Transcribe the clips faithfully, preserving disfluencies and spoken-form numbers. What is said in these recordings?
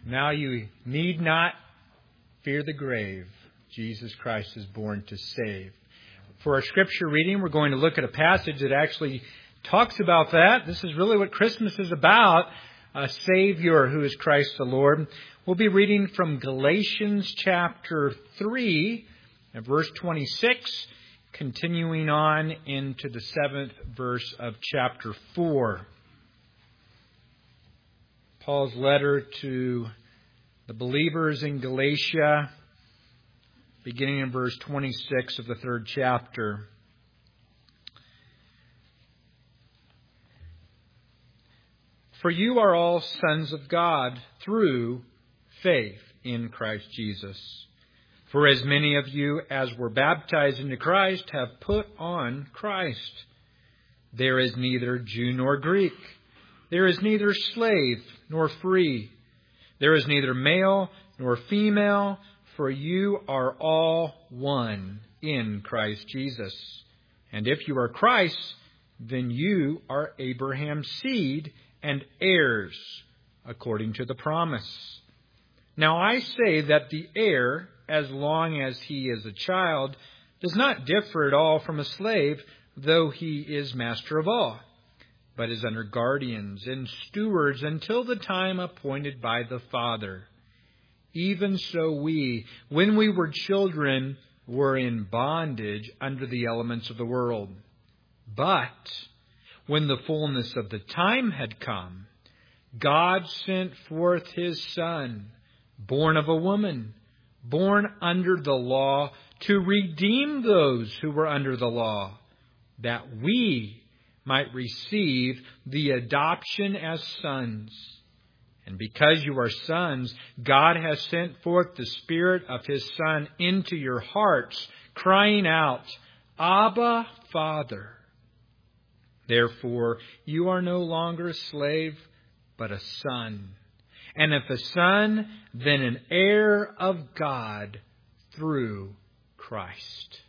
Now you need not fear the grave. Jesus Christ is born to save. For our scripture reading, we're going to look at a passage that actually talks about that. This is really what Christmas is about, a Savior who is Christ the Lord. We'll be reading from Galatians chapter three, and verse twenty-six, continuing on into the seventh verse of chapter four. Paul's letter to the believers in Galatia, beginning in verse twenty-six of the third chapter. For you are all sons of God through faith in Christ Jesus. For as many of you as were baptized into Christ have put on Christ. There is neither Jew nor Greek. There is neither slave nor free. There is neither male nor female, for you are all one in Christ Jesus. And if you are Christ's, then you are Abraham's seed and heirs according to the promise. Now I say that the heir, as long as he is a child, does not differ at all from a slave, though he is master of all, but is under guardians and stewards until the time appointed by the Father. Even so we, when we were children, were in bondage under the elements of the world. But when the fullness of the time had come, God sent forth His Son, born of a woman, born under the law, to redeem those who were under the law, that we might receive the adoption as sons. And because you are sons, God has sent forth the Spirit of His Son into your hearts, crying out, Abba, Father. Therefore, you are no longer a slave, but a son. And if a son, then an heir of God through Christ.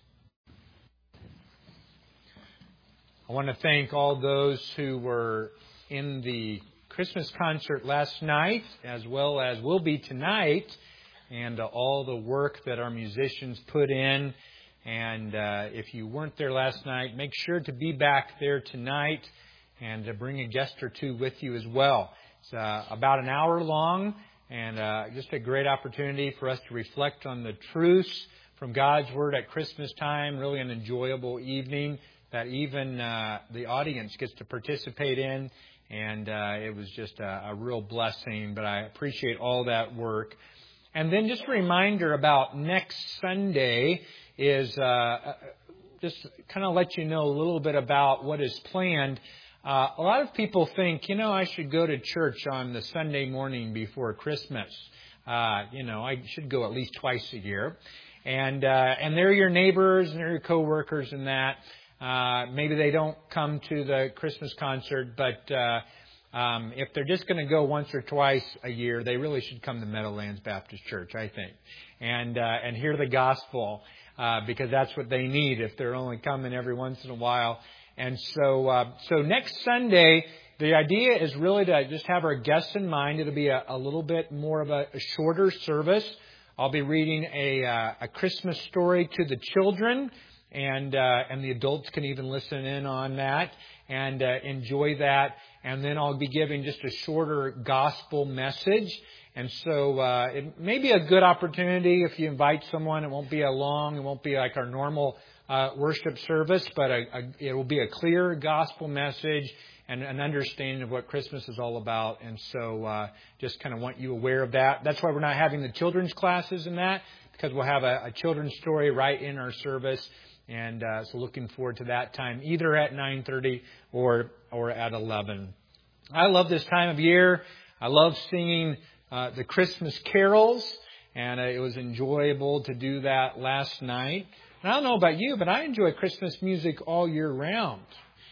I want to thank all those who were in the Christmas concert last night, as well as will be tonight, and uh, all the work that our musicians put in. And uh, if you weren't there last night, make sure to be back there tonight and to bring a guest or two with you as well. It's uh, about an hour long, and uh, just a great opportunity for us to reflect on the truths from God's Word at Christmas time. Really an enjoyable evening that even uh, the audience gets to participate in. And uh, it was just a, a real blessing, but I appreciate all that work. And then just a reminder about next Sunday is uh, just kind of let you know a little bit about what is planned. Uh, a lot of people think, you know, I should go to church on the Sunday morning before Christmas. Uh, you know, I should go at least twice a year. And uh, and they're your neighbors and they're your coworkers and that. Uh, maybe they don't come to the Christmas concert, but uh, um, if they're just going to go once or twice a year, they really should come to Meadowlands Baptist Church, I think, and uh, and hear the gospel uh, because that's what they need if they're only coming every once in a while. And so, uh, so next Sunday, the idea is really to just have our guests in mind. It'll be a, a little bit more of a, a shorter service. I'll be reading a, uh, a Christmas story to the children. And uh, and the adults can even listen in on that and uh, enjoy that. And then I'll be giving just a shorter gospel message. And so uh, it may be a good opportunity if you invite someone. It won't be a long, it won't be like our normal uh, worship service, but a, a, it will be a clear gospel message and an understanding of what Christmas is all about. And so uh, just kind of want you aware of that. That's why we're not having the children's classes in that, because we'll have a, a children's story right in our service. And uh, so looking forward to that time, either at nine thirty or or at eleven. I love this time of year. I love singing uh, the Christmas carols, and uh, it was enjoyable to do that last night. And I don't know about you, but I enjoy Christmas music all year round.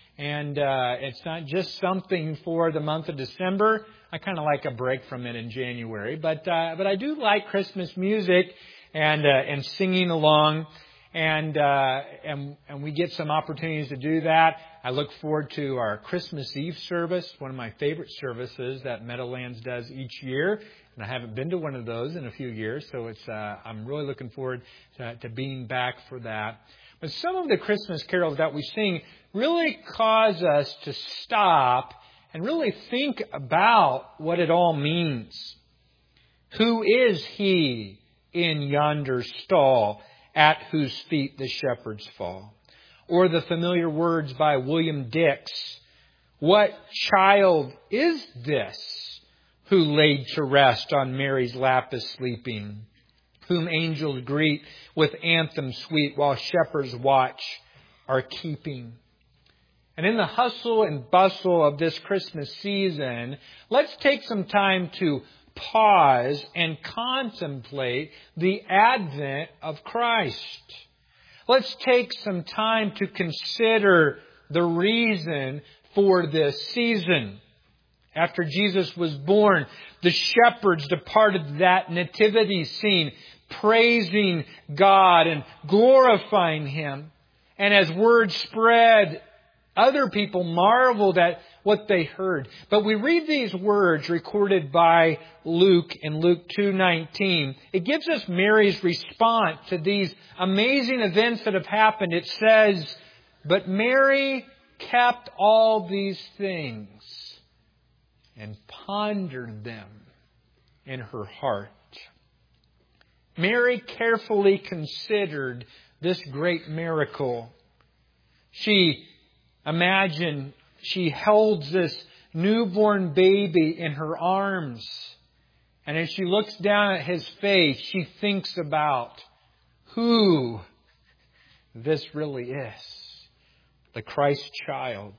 And uh, it's not just something for the month of December. I kind of like a break from it in January, but uh, but I do like Christmas music and uh, and singing along. and uh, and and we get some opportunities to do that. I look forward to our Christmas Eve service, one of my favorite services that Meadowlands does each year. And I haven't been to one of those in a few years, so it's uh, I'm really looking forward to, to being back for that. But some of the Christmas carols that we sing really cause us to stop and really think about what it all means. Who is he in yonder stall at whose feet the shepherds fall? Or the familiar words by William Dix, what child is this who laid to rest on Mary's lap is sleeping, whom angels greet with anthem sweet while shepherds watch are keeping? And in the hustle and bustle of this Christmas season, let's take some time to pause and contemplate the advent of Christ. Let's take some time to consider the reason for this season. After Jesus was born, the shepherds departed that nativity scene, praising God and glorifying Him. And as word spread, other people marveled at what they heard. But we read these words recorded by Luke in Luke two nineteen. It gives us Mary's response to these amazing events that have happened. It says, "But Mary kept all these things and pondered them in her heart." Mary carefully considered this great miracle. She imagined she holds this newborn baby in her arms. And as she looks down at His face, she thinks about who this really is, the Christ child.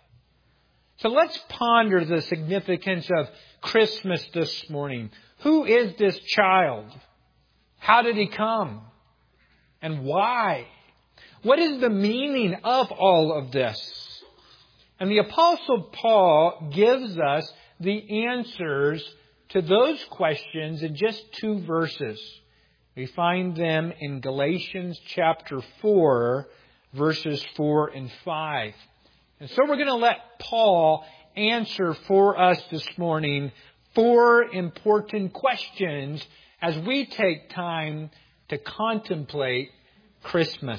So let's ponder the significance of Christmas this morning. Who is this child? How did He come? And why? What is the meaning of all of this? And the Apostle Paul gives us the answers to those questions in just two verses. We find them in Galatians chapter four, verses four and five. And so we're going to let Paul answer for us this morning four important questions as we take time to contemplate Christmas.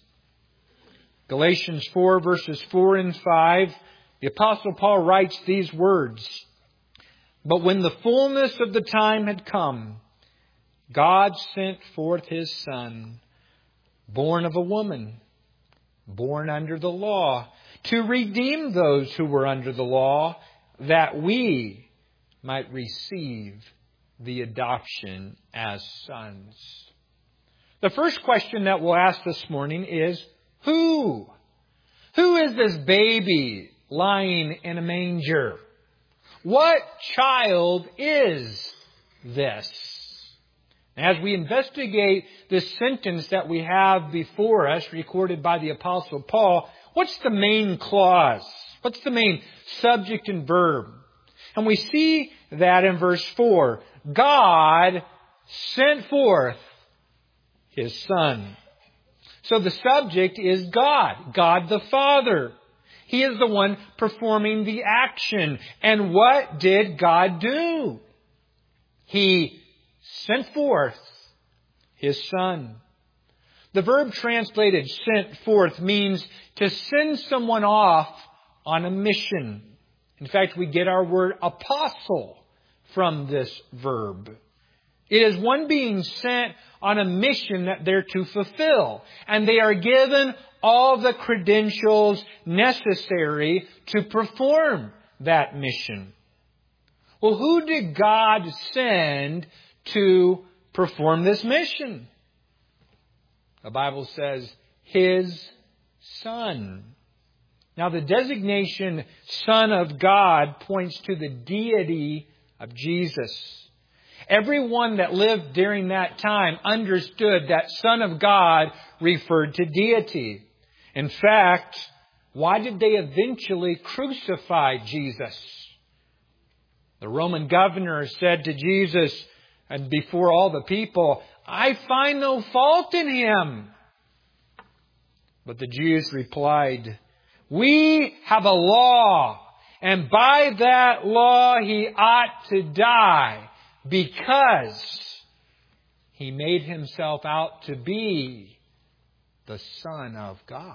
Galatians four, verses four and five, the Apostle Paul writes these words, "But when the fullness of the time had come, God sent forth His Son, born of a woman, born under the law, to redeem those who were under the law, that we might receive the adoption as sons." The first question that we'll ask this morning is, Who? Who is this baby lying in a manger? What child is this? As we investigate this sentence that we have before us, recorded by the Apostle Paul, what's the main clause? What's the main subject and verb? And we see that in verse four. God sent forth His Son. So the subject is God, God the Father. He is the one performing the action. And what did God do? He sent forth His Son. The verb translated sent forth means to send someone off on a mission. In fact, we get our word apostle from this verb. It is one being sent on a mission that they're to fulfill. And they are given all the credentials necessary to perform that mission. Well, who did God send to perform this mission? The Bible says His Son. Now, the designation Son of God points to the deity of Jesus. Everyone that lived during that time understood that Son of God referred to deity. In fact, why did they eventually crucify Jesus? The Roman governor said to Jesus, and before all the people, "I find no fault in Him." But the Jews replied, "We have a law, and by that law he ought to die, because he made himself out to be the Son of God."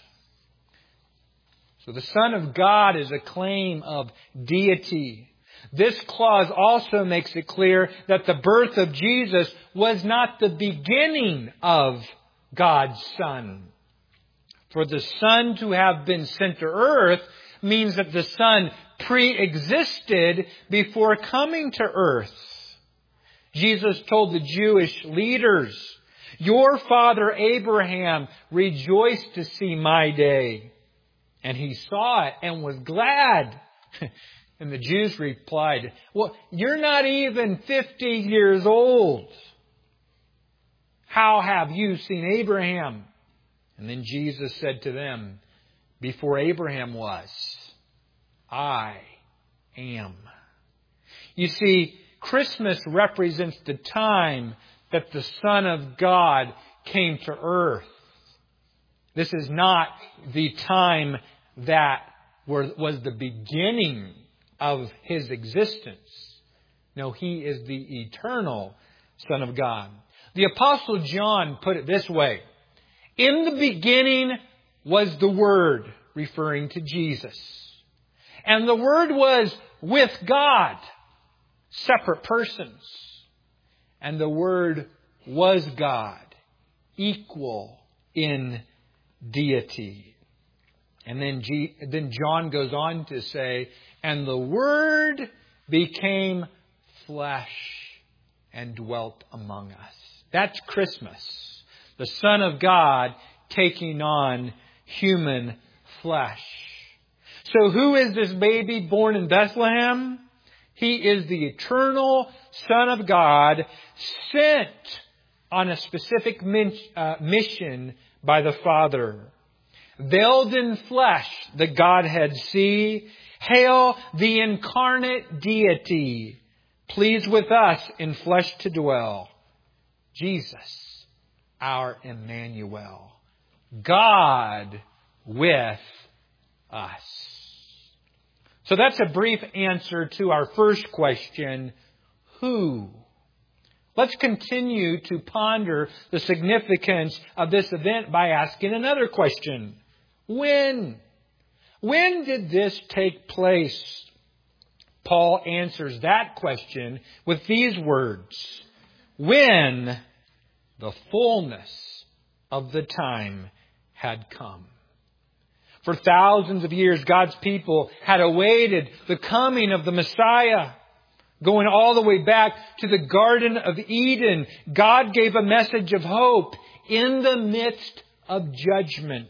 So the Son of God is a claim of deity. This clause also makes it clear that the birth of Jesus was not the beginning of God's Son. For the Son to have been sent to earth means that the Son pre-existed before coming to earth. Jesus told the Jewish leaders, "Your father Abraham rejoiced to see my day, and he saw it and was glad." And the Jews replied, "Well, you're not even fifty years old. How have you seen Abraham?" And then Jesus said to them, "Before Abraham was, I am." You see, Christmas represents the time that the Son of God came to earth. This is not the time that was the beginning of His existence. No, He is the eternal Son of God. The Apostle John put it this way: "In the beginning was the Word," referring to Jesus. "And the Word was with God," separate persons. "And the Word was God," equal in deity. And then, G- then John goes on to say, "And the Word became flesh and dwelt among us." That's Christmas. The Son of God taking on human flesh. So who is this baby born in Bethlehem? He is the eternal Son of God, sent on a specific mission by the Father. Veiled in flesh, the Godhead see. Hail the incarnate deity, pleased with us in flesh to dwell. Jesus, our Emmanuel, God with us. So that's a brief answer to our first question, who? Let's continue to ponder the significance of this event by asking another question. When? When did this take place? Paul answers that question with these words: when the fullness of the time had come. For thousands of years, God's people had awaited the coming of the Messiah. Going all the way back to the Garden of Eden, God gave a message of hope in the midst of judgment.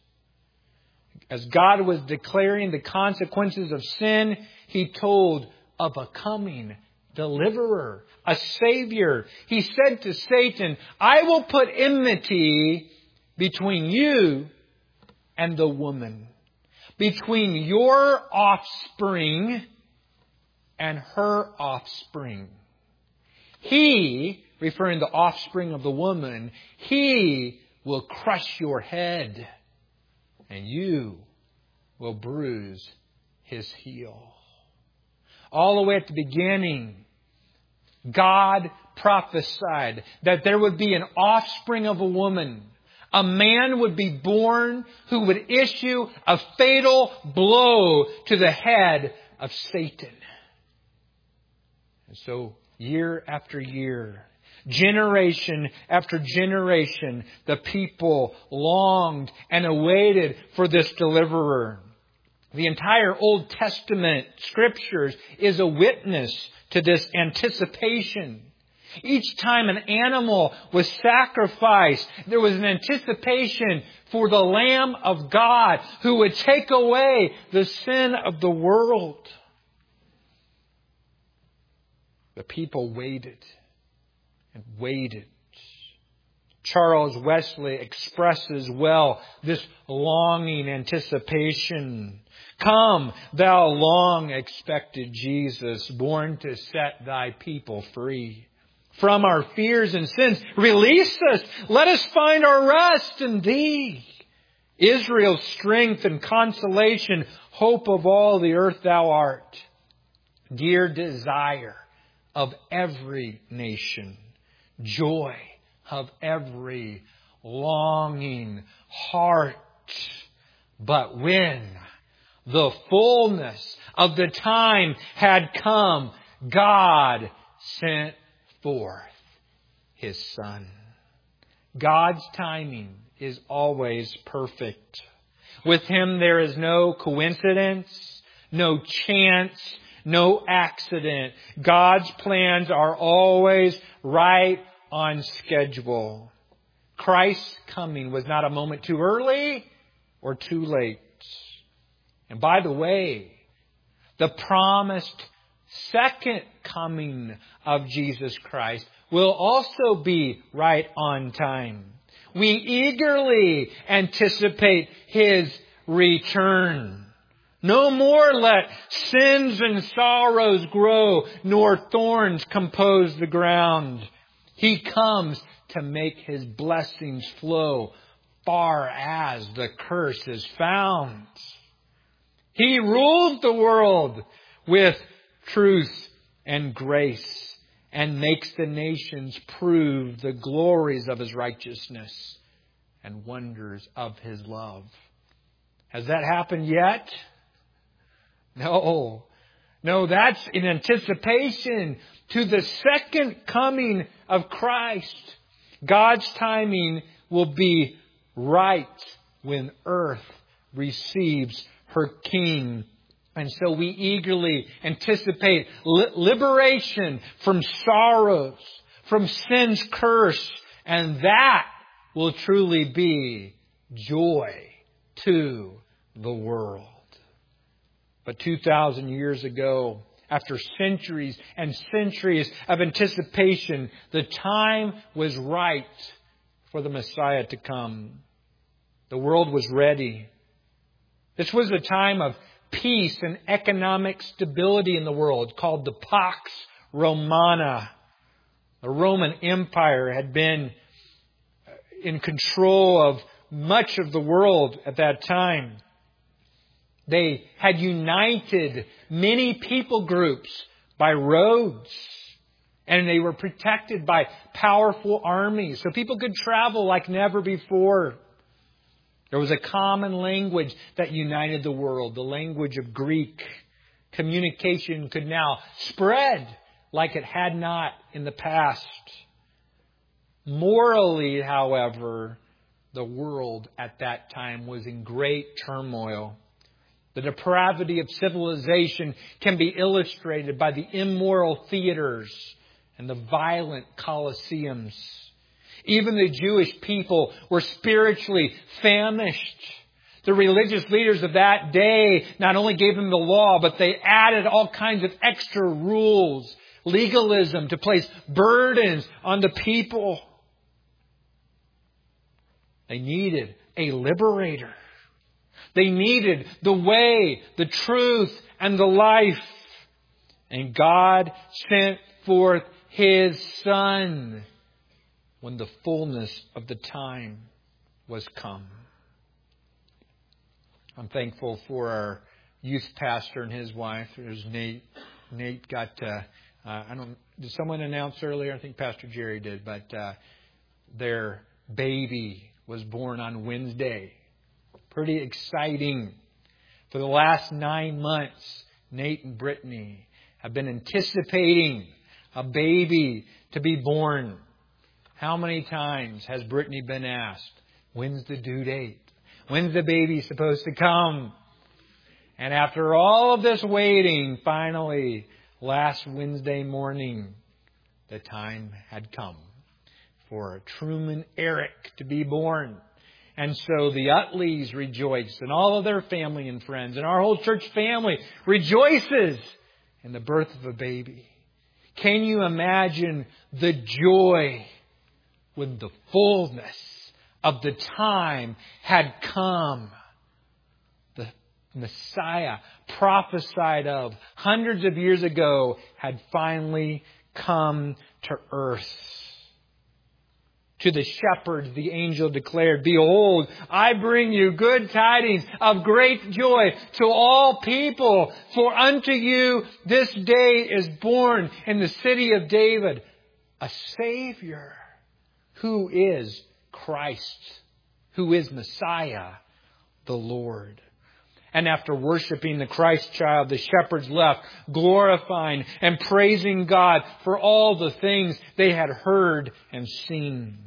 As God was declaring the consequences of sin, He told of a coming deliverer, a Savior. He said to Satan, "I will put enmity between you and the woman, between your offspring and her offspring. He," referring to the offspring of the woman, "he will crush your head, and you will bruise his heel." All the way at the beginning, God prophesied that there would be an offspring of a woman. A man would be born who would issue a fatal blow to the head of Satan. And so, year after year, generation after generation, the people longed and awaited for this deliverer. The entire Old Testament Scriptures is a witness to this anticipation. Each time an animal was sacrificed, there was an anticipation for the Lamb of God who would take away the sin of the world. The people waited and waited. Charles Wesley expresses well this longing anticipation. "Come, thou long expected Jesus, born to set thy people free. From our fears and sins, release us. Let us find our rest in thee. Israel's strength and consolation, hope of all the earth thou art. Dear desire of every nation, joy of every longing heart. But when the fullness of the time had come, God sent forth His Son. God's timing is always perfect. With Him there is no coincidence, no chance, no accident. God's plans are always right on schedule. Christ's coming was not a moment too early or too late. And by the way, the promised second coming of Jesus Christ will also be right on time. We eagerly anticipate His return. No more let sins and sorrows grow, nor thorns compose the ground. He comes to make His blessings flow far as the curse is found. He rules the world with truth and grace and makes the nations prove the glories of His righteousness and wonders of His love. Has that happened yet? No. No, that's in anticipation to the second coming of Christ. God's timing will be right when earth receives her King. And so we eagerly anticipate li- liberation from sorrows, from sin's curse. And that will truly be joy to the world. But two thousand years ago, after centuries and centuries of anticipation, the time was right for the Messiah to come. The world was ready. This was a time of peace and economic stability in the world called the Pax Romana. The Roman Empire had been in control of much of the world at that time. They had united many people groups by roads, and they were protected by powerful armies, so people could travel like never before. There was a common language that united the world, the language of Greek. Communication could now spread like it had not in the past. Morally, however, the world at that time was in great turmoil. The depravity of civilization can be illustrated by the immoral theaters and the violent colosseums. Even the Jewish people were spiritually famished. The religious leaders of that day not only gave them the law, but they added all kinds of extra rules, legalism, to place burdens on the people. They needed a liberator. They needed the way, the truth, and the life. And God sent forth His Son when the fullness of the time was come. I'm thankful for our youth pastor and his wife. There's Nate. Nate got, uh, uh, I don't, did someone announce earlier? I think Pastor Jerry did, but uh, their baby was born on Wednesday. Pretty exciting. For the last nine months, Nate and Brittany have been anticipating a baby to be born. How many times has Brittany been asked, when's the due date? When's the baby supposed to come? And after all of this waiting, finally, last Wednesday morning, the time had come for Truman Eric to be born. And so the Utleys rejoiced, and all of their family and friends, and our whole church family rejoices in the birth of a baby. Can you imagine the joy when the fullness of the time had come? The Messiah prophesied of hundreds of years ago had finally come to earth. To the shepherds, the angel declared, "Behold, I bring you good tidings of great joy to all people. For unto you this day is born in the city of David a Savior, who is Christ, who is Messiah, the Lord." And after worshiping the Christ child, the shepherds left, glorifying and praising God for all the things they had heard and seen.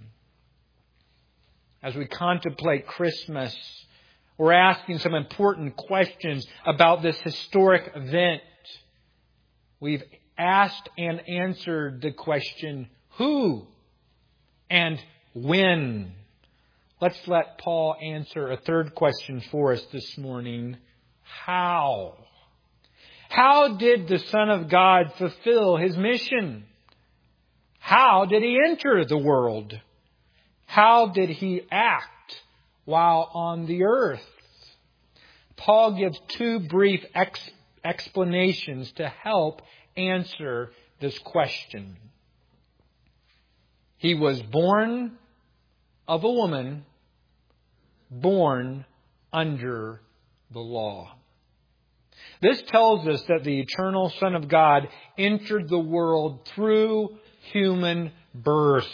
As we contemplate Christmas, we're asking some important questions about this historic event. We've asked and answered the question, who and when? Let's let Paul answer a third question for us this morning. How? How did the Son of God fulfill His mission? How did He enter the world? How did He act while on the earth? Paul gives two brief ex- explanations to help answer this question. He was born of a woman, born under the law. This tells us that the eternal Son of God entered the world through human birth.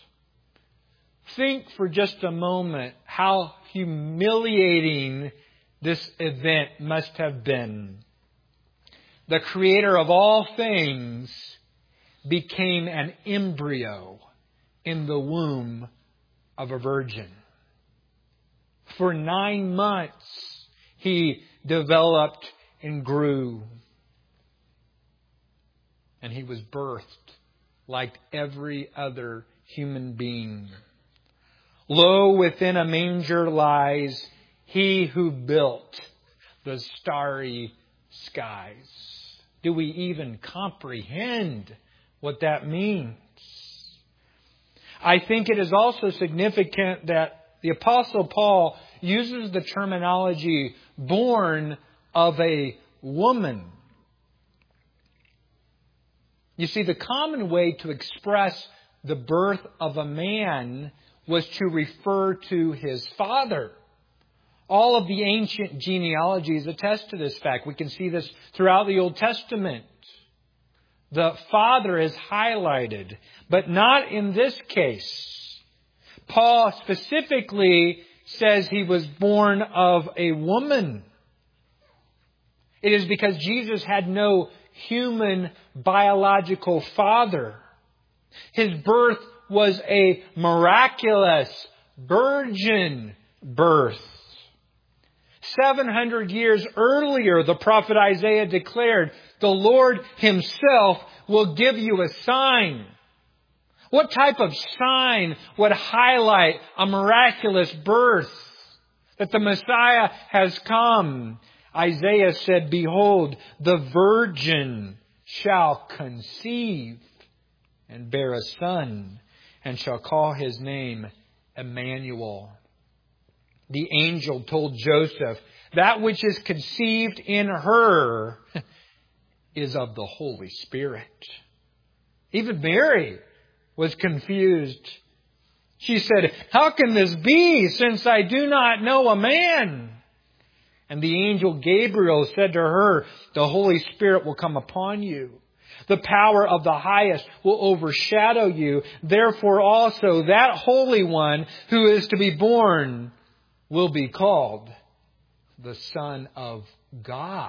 Think for just a moment how humiliating this event must have been. The Creator of all things became an embryo in the womb of a virgin. For nine months, He developed and grew. And He was birthed like every other human being. Lo, within a manger lies He who built the starry skies. Do we even comprehend what that means? I think it is also significant that the Apostle Paul uses the terminology born of a woman. You see, the common way to express the birth of a man was to refer to his father. All of the ancient genealogies attest to this fact. We can see this throughout the Old Testament. The father is highlighted, but not in this case. Paul specifically says he was born of a woman. It is because Jesus had no human biological father. His birth was a miraculous virgin birth. Seven hundred years earlier, the prophet Isaiah declared, "The Lord Himself will give you a sign." What type of sign would highlight a miraculous birth? That the Messiah has come. Isaiah said, "Behold, the virgin shall conceive and bear a son, and shall call his name Emmanuel." The angel told Joseph, "That which is conceived in her is of the Holy Spirit." Even Mary was confused. She said, "How can this be, since I do not know a man?" And the angel Gabriel said to her, "The Holy Spirit will come upon you. The power of the highest will overshadow you. Therefore also that Holy One who is to be born will be called the Son of God."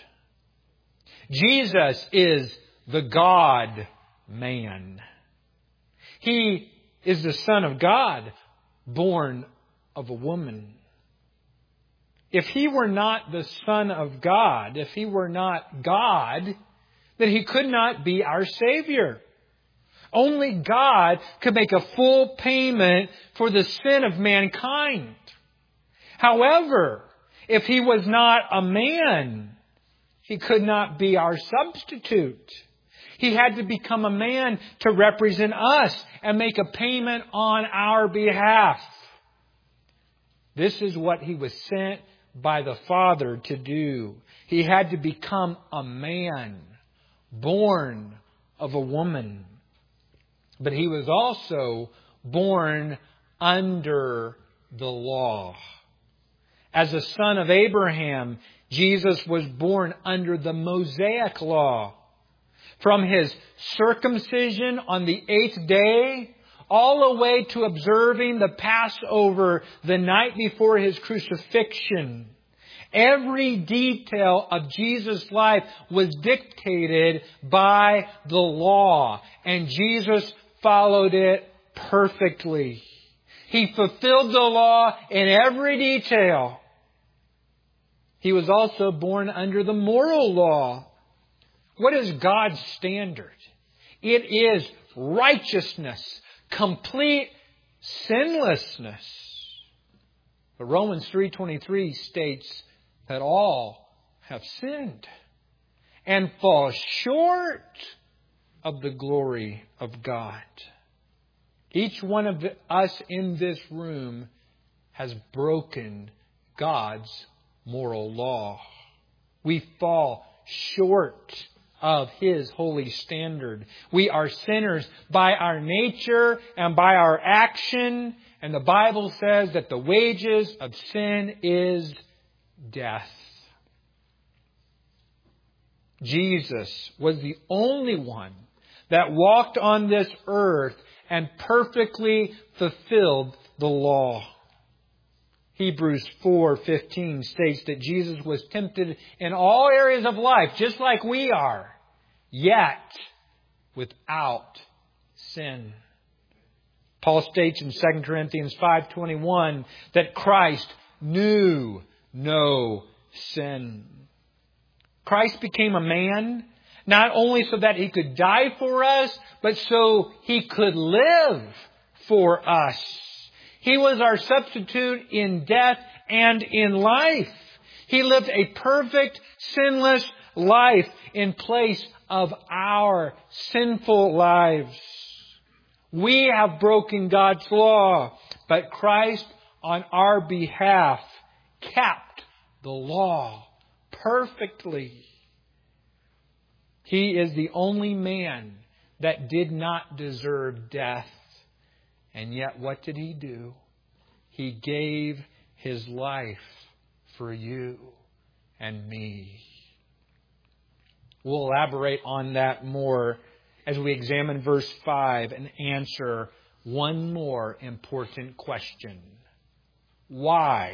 Jesus is the God-man. He is the Son of God, born of a woman. If He were not the Son of God, if He were not God, then He could not be our Savior. Only God could make a full payment for the sin of mankind. However, if He was not a man, He could not be our substitute. He had to become a man to represent us and make a payment on our behalf. This is what He was sent by the Father to do. He had to become a man, born of a woman. But He was also born under the law. As a son of Abraham, Jesus was born under the Mosaic law. From His circumcision on the eighth day, all the way to observing the Passover the night before His crucifixion. Every detail of Jesus' life was dictated by the law, and Jesus followed it perfectly. He fulfilled the law in every detail. He was also born under the moral law. What is God's standard? It is righteousness, complete sinlessness. But Romans three twenty-three states that all have sinned and fall short of the glory of God. Each one of us in this room has broken God's moral law. We fall short of His holy standard. We are sinners by our nature and by our action. And the Bible says that the wages of sin is death. Jesus was the only one that walked on this earth and perfectly fulfilled the law. Hebrews four fifteen states that Jesus was tempted in all areas of life, just like we are, yet without sin. Paul states in Second Corinthians five twenty-one that Christ knew no sin. Christ became a man, not only so that He could die for us, but so He could live for us. He was our substitute in death and in life. He lived a perfect, sinless life in place of our sinful lives. We have broken God's law, but Christ on our behalf kept the law perfectly. He is the only man that did not deserve death. And yet what did He do? He gave His life for you and me. We'll elaborate on that more as we examine verse five and answer one more important question. Why?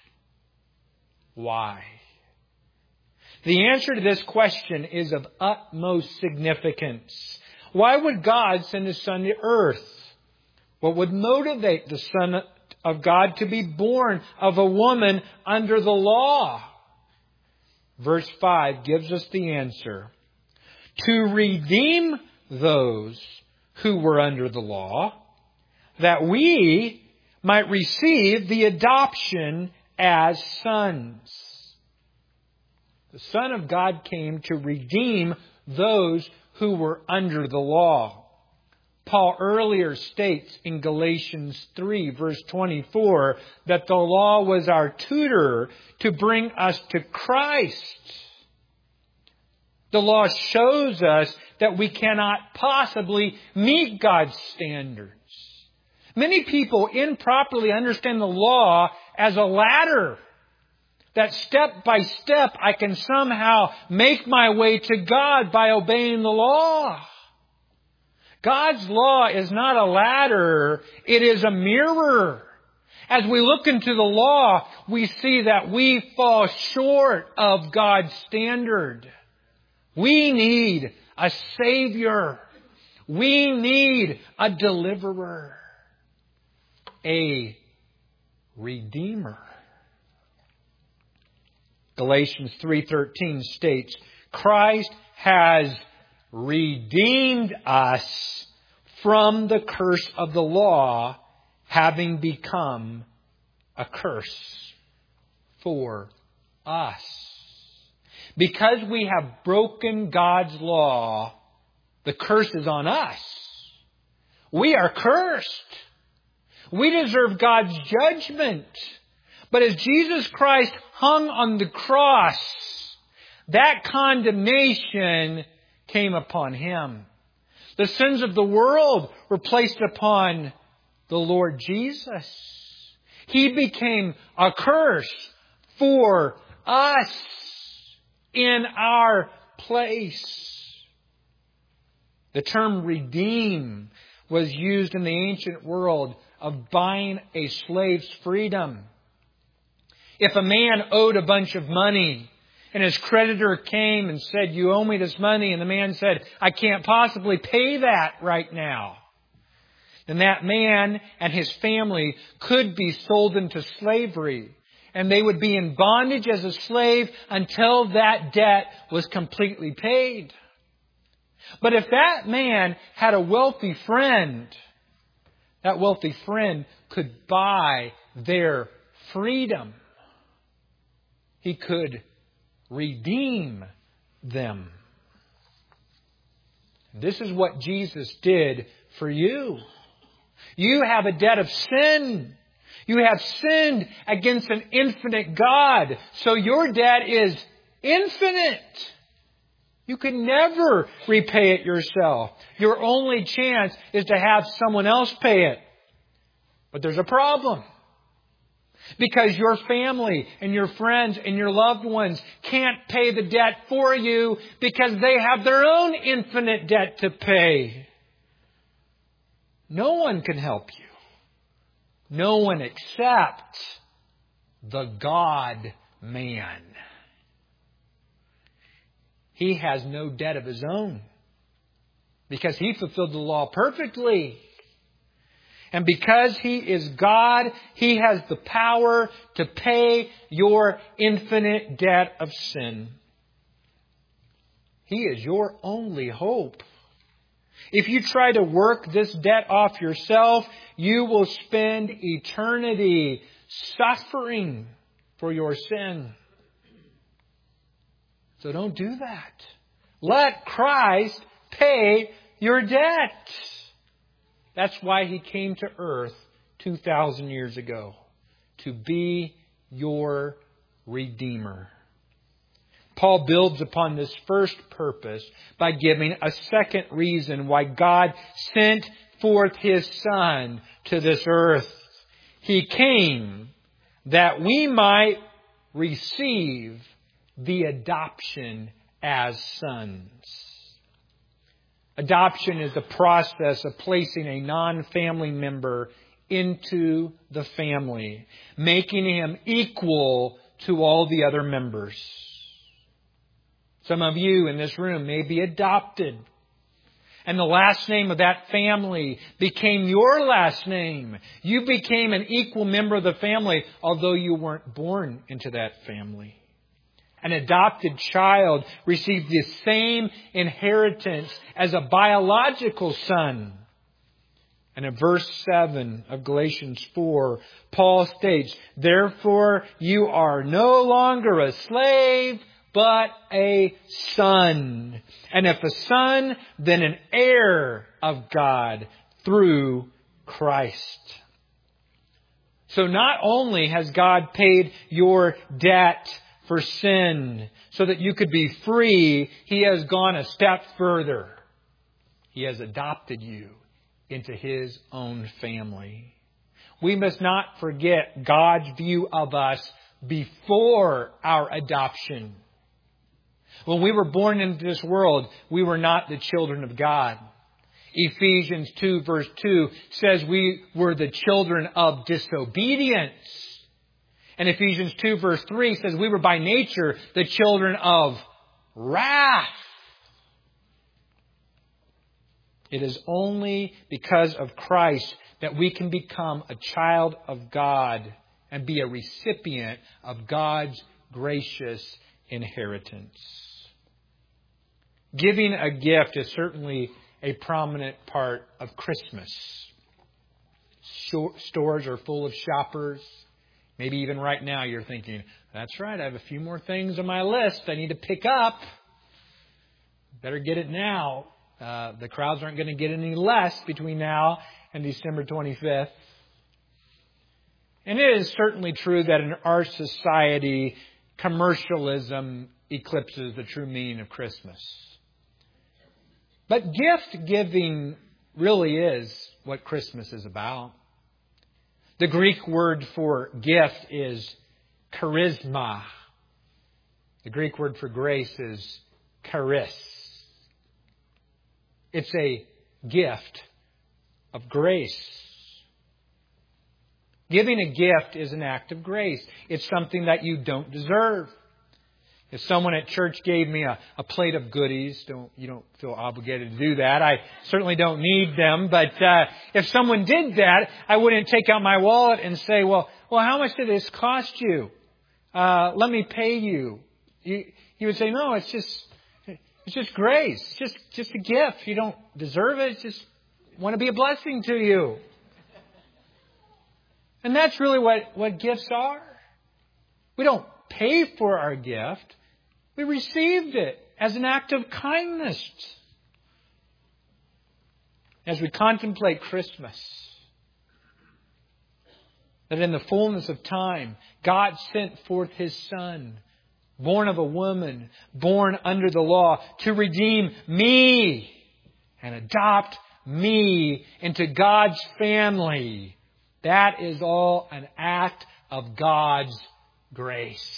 Why? The answer to this question is of utmost significance. Why would God send His Son to earth? What would motivate the Son of God to be born of a woman under the law? Verse five gives us the answer. To redeem those who were under the law, that we might receive the adoption as sons. The Son of God came to redeem those who were under the law. Paul earlier states in Galatians three, verse twenty-four, that the law was our tutor to bring us to Christ. The law shows us that we cannot possibly meet God's standards. Many people improperly understand the law as a ladder. That step by step I can somehow make my way to God by obeying the law. God's law is not a ladder, it is a mirror. As we look into the law, we see that we fall short of God's standard. We need a Savior. We need a deliverer. A Redeemer. Galatians three thirteen states, Christ has redeemed us from the curse of the law, having become a curse for us. Because we have broken God's law, the curse is on us. We are cursed. We deserve God's judgment. But as Jesus Christ hung on the cross, that condemnation came upon Him. The sins of the world were placed upon the Lord Jesus. He became a curse for us in our place. The term redeem was used in the ancient world of buying a slave's freedom. If a man owed a bunch of money and his creditor came and said, "You owe me this money," and the man said, "I can't possibly pay that right now," then that man and his family could be sold into slavery, and they would be in bondage as a slave until that debt was completely paid. But if that man had a wealthy friend, that wealthy friend could buy their freedom. He could redeem them. This is what Jesus did for you. You have a debt of sin. You have sinned against an infinite God. So your debt is infinite. You can never repay it yourself. Your only chance is to have someone else pay it. But there's a problem. Because your family and your friends and your loved ones can't pay the debt for you because they have their own infinite debt to pay. No one can help you. No one except the God-man. He has no debt of His own because He fulfilled the law perfectly. And because He is God, He has the power to pay your infinite debt of sin. He is your only hope. If you try to work this debt off yourself, you will spend eternity suffering for your sin. So don't do that. Let Christ pay your debt. That's why He came to earth two thousand years ago. To be your Redeemer. Paul builds upon this first purpose by giving a second reason why God sent forth His Son to this earth. He came that we might receive the adoption as sons. Adoption is the process of placing a non-family member into the family, making him equal to all the other members. Some of you in this room may be adopted, and the last name of that family became your last name. You became an equal member of the family, although you weren't born into that family. An adopted child received the same inheritance as a biological son. And in verse seven of Galatians four, Paul states, "Therefore you are no longer a slave, but a son. And if a son, then an heir of God through Christ." So not only has God paid your debt for sin so that you could be free, He has gone a step further. He has adopted you into His own family. We must not forget God's view of us before our adoption. When we were born into this world, we were not the children of God. Ephesians two verse two says we were the children of disobedience. And Ephesians two verse three says we were by nature the children of wrath. It is only because of Christ that we can become a child of God and be a recipient of God's gracious inheritance. Giving a gift is certainly a prominent part of Christmas. Stores are full of shoppers. Maybe even right now you're thinking, "That's right, I have a few more things on my list I need to pick up. Better get it now. Uh, the crowds aren't going to get any less between now and December twenty-fifth. And it is certainly true that in our society, commercialism eclipses the true meaning of Christmas. But gift giving really is what Christmas is about. The Greek word for gift is charisma. The Greek word for grace is charis. It's a gift of grace. Giving a gift is an act of grace. It's something that you don't deserve. If someone at church gave me a, a plate of goodies, don't you don't feel obligated to do that. I certainly don't need them. But uh, if someone did that, I wouldn't take out my wallet and say, well, well, how much did this cost you? Uh, let me pay you. You, you would say, no, it's just it's just grace. It's just, just a gift. You don't deserve it. It's just want to be a blessing to you. And that's really what, what gifts are. We don't pay for our gift. We received it as an act of kindness. As we contemplate Christmas, that in the fullness of time, God sent forth His Son, born of a woman, born under the law, to redeem me and adopt me into God's family. That is all an act of God's grace.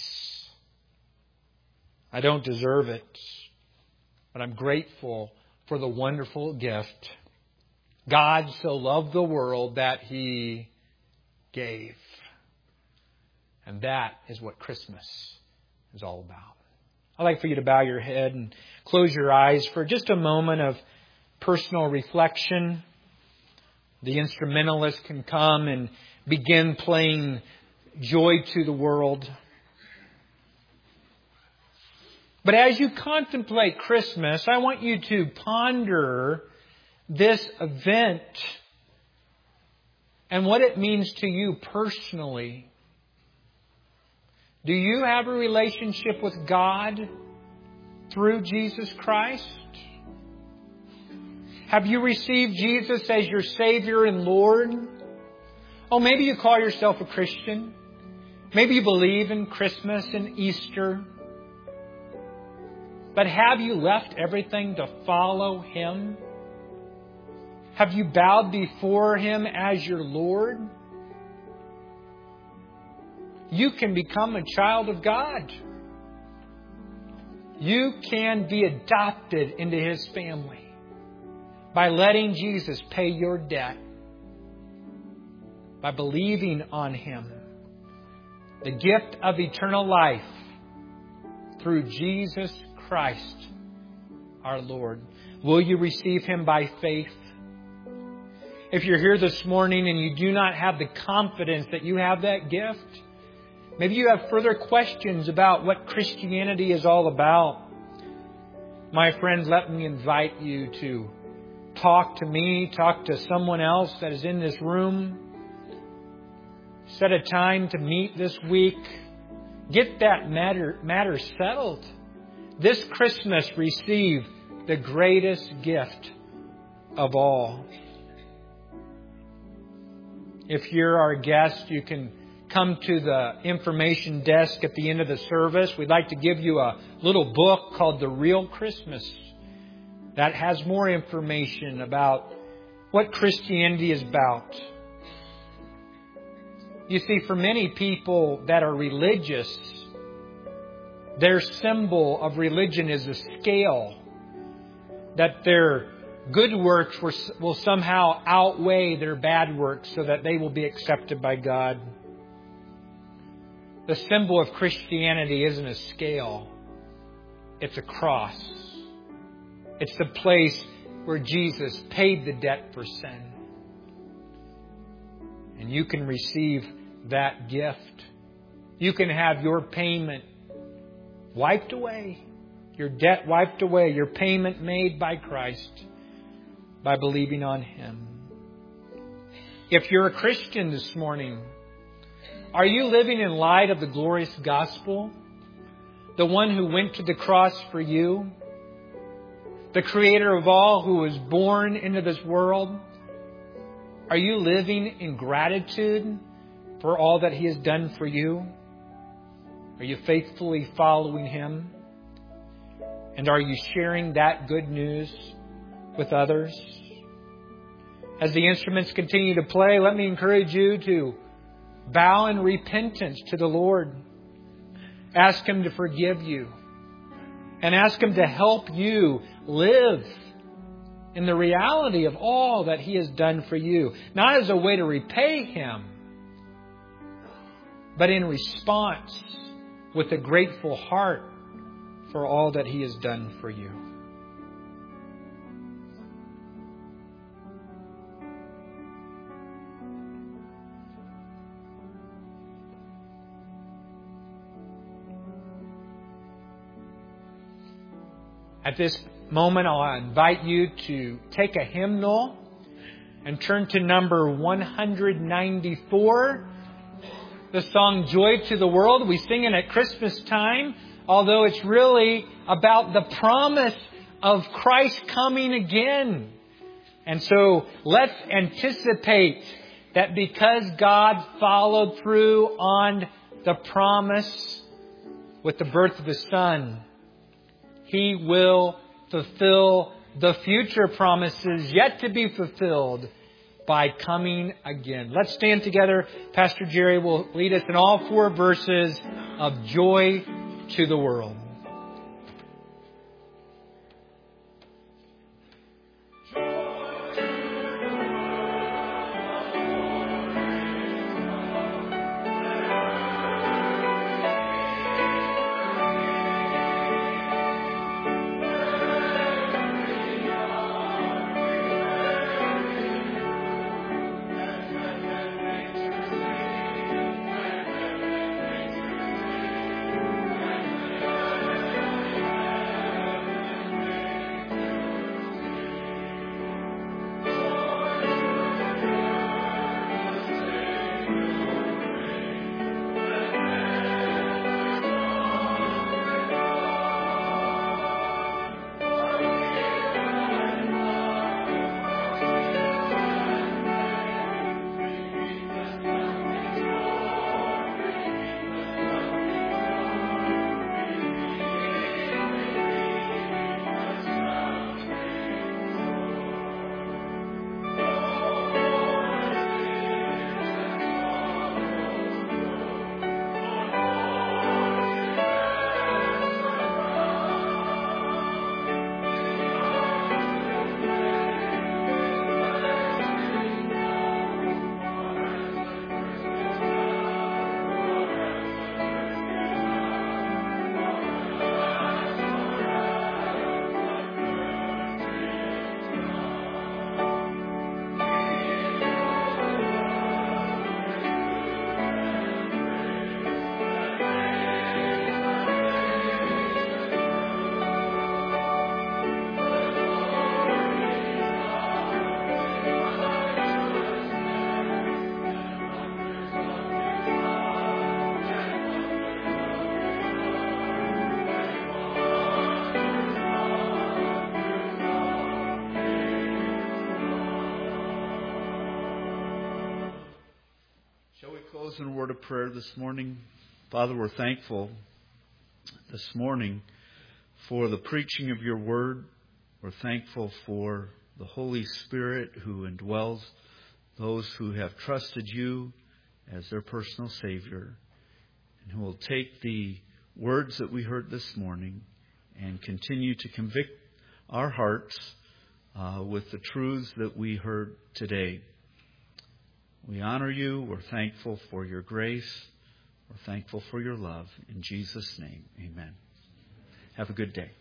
I don't deserve it, but I'm grateful for the wonderful gift. God so loved the world that He gave. And that is what Christmas is all about. I'd like for you to bow your head and close your eyes for just a moment of personal reflection. The instrumentalist can come and begin playing Joy to the World. But as you contemplate Christmas, I want you to ponder this event and what it means to you personally. Do you have a relationship with God through Jesus Christ? Have you received Jesus as your Savior and Lord? Oh, maybe you call yourself a Christian. Maybe you believe in Christmas and Easter. But have you left everything to follow Him? Have you bowed before Him as your Lord? You can become a child of God. You can be adopted into His family by letting Jesus pay your debt, by believing on Him. The gift of eternal life through Jesus Christ, our Lord. Will you receive Him by faith? If you're here this morning and you do not have the confidence that you have that gift, maybe you have further questions about what Christianity is all about. My friends, let me invite you to talk to me, talk to someone else that is in this room. Set a time to meet this week. Get that matter, matter settled. This Christmas, receive the greatest gift of all. If you're our guest, you can come to the information desk at the end of the service. We'd like to give you a little book called The Real Christmas that has more information about what Christianity is about. You see, for many people that are religious, their symbol of religion is a scale, that their good works will somehow outweigh their bad works so that they will be accepted by God. The symbol of Christianity isn't a scale. It's a cross. It's the place where Jesus paid the debt for sin. And you can receive that gift. You can have your payment wiped away. Your debt wiped away. Your payment made by Christ by believing on Him. If you're a Christian this morning, are you living in light of the glorious gospel? The one who went to the cross for you? The Creator of all who was born into this world? Are you living in gratitude for all that He has done for you? Are you faithfully following Him? And are you sharing that good news with others? As the instruments continue to play, let me encourage you to bow in repentance to the Lord. Ask Him to forgive you. And ask Him to help you live in the reality of all that He has done for you. Not as a way to repay Him, but in response with a grateful heart for all that He has done for you. At this moment, I'll invite you to take a hymnal and turn to number one ninety-four. The song Joy to the World. We sing it at Christmas time, although it's really about the promise of Christ coming again. And so let's anticipate that because God followed through on the promise with the birth of His Son, He will fulfill the future promises yet to be fulfilled by coming again. Let's stand together. Pastor Jerry will lead us in all four verses of Joy to the World. In a word of prayer this morning. Father, we're thankful this morning for the preaching of your word. We're thankful for the Holy Spirit who indwells those who have trusted you as their personal Savior, and who will take the words that we heard this morning and continue to convict our hearts uh, with the truths that we heard today. We honor you. We're thankful for your grace. We're thankful for your love. In Jesus' name, amen. Have a good day.